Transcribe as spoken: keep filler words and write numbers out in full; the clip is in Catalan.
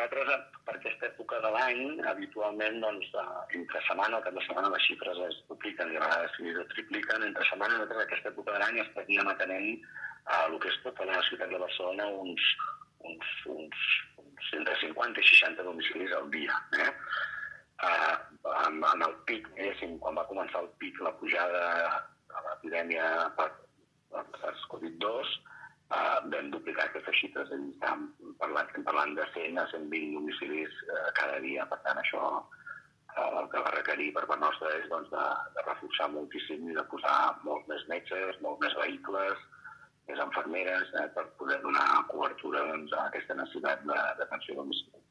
nosaltres, per aquesta època de l'any, habitualment, doncs, entre setmana o cap de setmana les xifres es dupliquen i a vegades es tripliquen. Entre setmana, nosaltres, aquesta època de l'any, estaríem atenent a el que és tota la ciutat de Barcelona uns, uns, uns, uns entre cinquanta i seixanta domicilis al dia. Eh? Uh, en, en el pic, quan va començar el pic, la pujada de l'epidèmia per SARS-CoV dos, uh, vam duplicar aquestes xifres, és a dir, estem parlant, estem parlant de cent a cent vint domicilis uh, cada dia. Per tant, això uh, el que va requerir per part nostra és doncs, de, de reforçar moltíssim i de posar molts més metges, molts més vehicles, més infermeres, eh, per poder donar cobertura doncs, a aquesta necessitat d'atenció a domicili.